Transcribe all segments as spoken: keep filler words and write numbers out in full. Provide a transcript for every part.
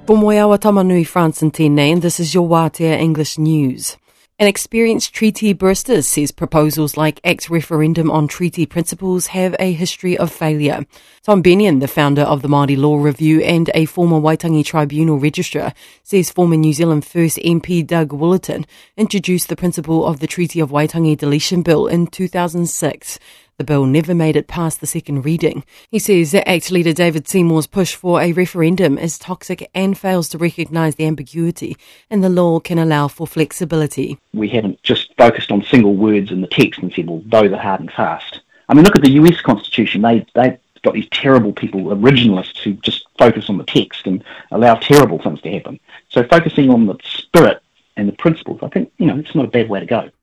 Ko Moeawa Tamanui, France and tēnei, and this is your Wātea English News. An experienced treaty barrister says proposals like Act's referendum on treaty principles have a history of failure. Tom Bennion, the founder of the Māori Law Review and a former Waitangi Tribunal registrar, says former New Zealand First M P Doug Willerton introduced the principle of the Treaty of Waitangi Deletion Bill in two thousand six. The bill never made it past the second reading. He says that Act leader David Seymour's push for a referendum is toxic and fails to recognise the ambiguity, and the law can allow for flexibility. We haven't just focused on single words in the text and said, well, those are hard and fast. I mean, look at the U S Constitution. They, they've got these terrible people, originalists, who just focus on the text and allow terrible things to happen. So focusing on the spirit and the principles, I think, you know, it's not a bad way to go.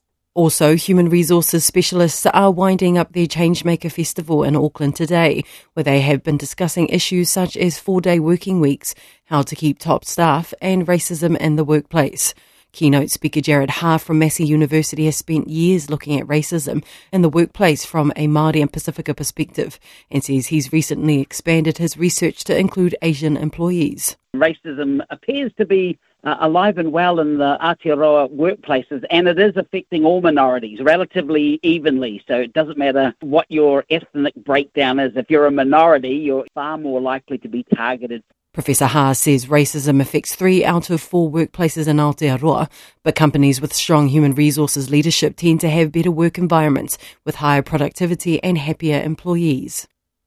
Also, human resources specialists are winding up their Changemaker Festival in Auckland today, where they have been discussing issues such as four-day working weeks, how to keep top staff, and racism in the workplace. Keynote speaker Jared Ha from Massey University has spent years looking at racism in the workplace from a Māori and Pasifika perspective, and says he's recently expanded his research to include Asian employees. Racism appears to be uh, alive and well in the Aotearoa workplaces, and it is affecting all minorities relatively evenly. So it doesn't matter what your ethnic breakdown is. If you're a minority, you're far more likely to be targeted. Professor Ha says racism affects three out of four workplaces in Aotearoa, but companies with strong human resources leadership tend to have better work environments with higher productivity and happier employees.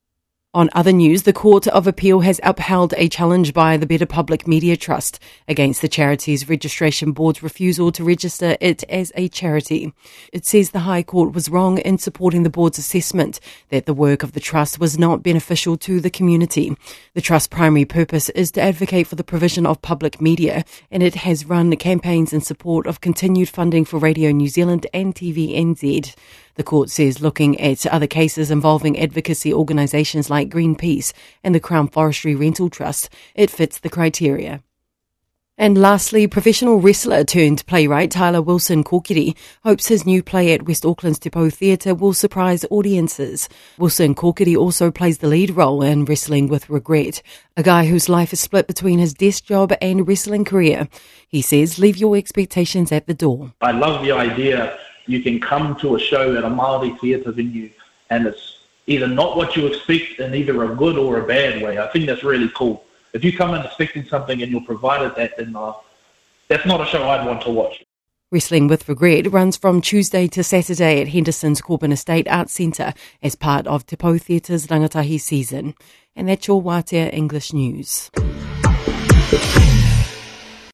On other news, the Court of Appeal has upheld a challenge by the Better Public Media Trust against the charity's registration board's refusal to register it as a charity. It says the High Court was wrong in supporting the board's assessment that the work of the trust was not beneficial to the community. The trust's primary purpose is to advocate for the provision of public media, and it has run campaigns in support of continued funding for Radio New Zealand and T V N Z. The court says looking at other cases involving advocacy organisations like Greenpeace and the Crown Forestry Rental Trust, it fits the criteria. And lastly, professional wrestler turned playwright Tyler Wilson Kokiri hopes his new play at West Auckland's Te Pou Theatre will surprise audiences. Wilson Kokiri also plays the lead role in Wrestling with Regret, a guy whose life is split between his desk job and wrestling career. He says, leave your expectations at the door. I love the idea you can come to a show at a Māori theatre venue and it's either not what you expect in either a good or a bad way. I think that's really cool. If you come in expecting something and you're provided that, then uh, that's not a show I'd want to watch. Wrestling with Regret runs from Tuesday to Saturday at Henderson's Corbin Estate Arts Centre as part of Te Pou Theatre's Rangatahi season. And that's your Wātea English News.